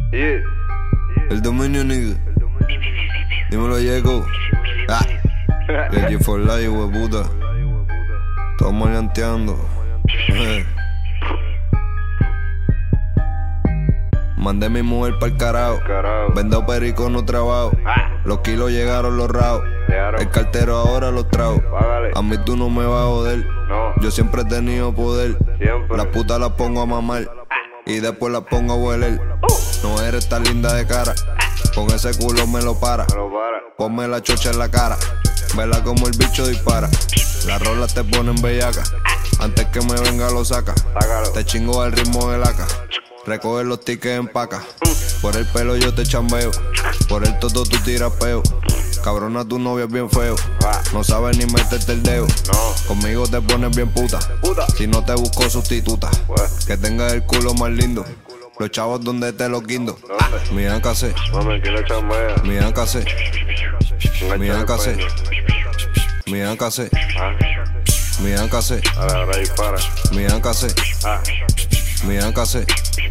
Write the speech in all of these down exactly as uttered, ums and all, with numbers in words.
Yeah. El dominio, nigga. Dímelo, Yeco. Ah. El G for Life, hueputa. Todos maleanteando. Mandé mi mujer pa'l carajo. Vendo perico, no trabajo. Los kilos llegaron los raos. El cartero ahora los trago. A mí tú no me vas a joder. Yo siempre he tenido poder. Las putas las pongo a mamar y después las pongo a hueler. No eres tan linda de cara, con ese culo me lo para. Ponme la chocha en la cara, vela como el bicho dispara. Las rolas te ponen bellaca, antes que me venga lo saca. Te chingo al ritmo del A K, recoge los tickets en paca. Por el pelo yo te chambeo, por el toto tú tiras peo. Cabrona, tu novia es bien feo, no sabes ni meterte el dedo. Conmigo te pones bien puta, si no te busco sustituta. Que tengas el culo más lindo, los chavos donde te los guindo. Mi ancase, mi ancase, mi ancase, mi ancase, mi ancase, mi ancase, mi ancase,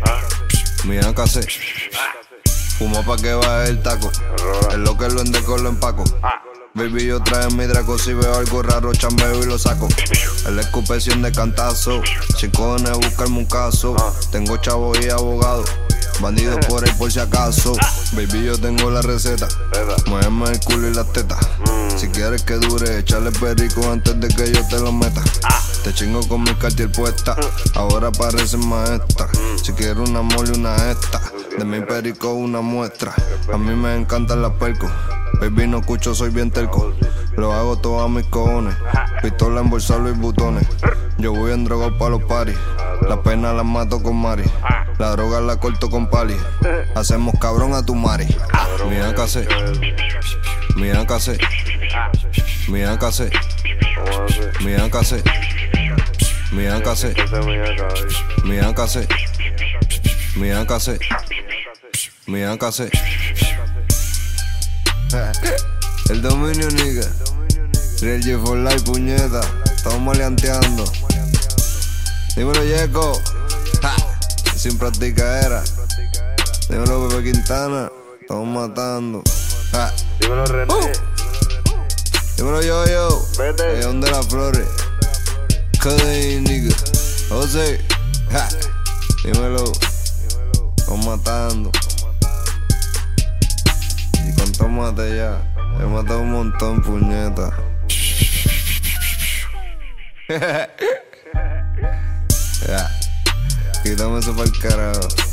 mi ancase. Fumo pa' que baje el taco, es lo que lo endeco lo empaco. Baby, yo traje mi draco, si veo algo raro chambeo y lo saco. El escupesión de cantazo, sin cojones buscarme un caso. Tengo chavo y abogado, bandido por ahí por si acaso. Baby, yo tengo la receta, muéveme el culo y las tetas. Si quieres que dure, échale perico antes de que yo te lo meta. Te chingo con mi cartier puesta, ahora pareces maestra. Si quieres una mole, una esta, de mi perico una muestra. A mí me encantan las percos, baby no escucho, soy bien terco. Lo hago todo a mis cojones, pistola en bolsa, Louis Vuittones. Yo voy en droga pa' los paris, la pena la mato con Mari, la droga la corto con pali. Hacemos cabrón a tu mari. Mi ancase, mi ancase, mi ancase, mi ancase, mi ancase, mi ancase, mi ancase, mi ancase. El dominio, nigga. Real G for Life, puñeta. Estamos maleanteando. Dímelo, Yeco. Ja. Sin practicaera. Dímelo, Pepe Quintana. Estamos matando. Ja. Dímelo, René. Uh. Dímelo, Yo-Yo. Vete. León de las Flores. Cuddy, nigga. José. Ja. Dímelo. Estamos matando. ¿Y cuánto mate ya? He matado un montón, puñeta. Ya. Quítame eso pa'l carajo.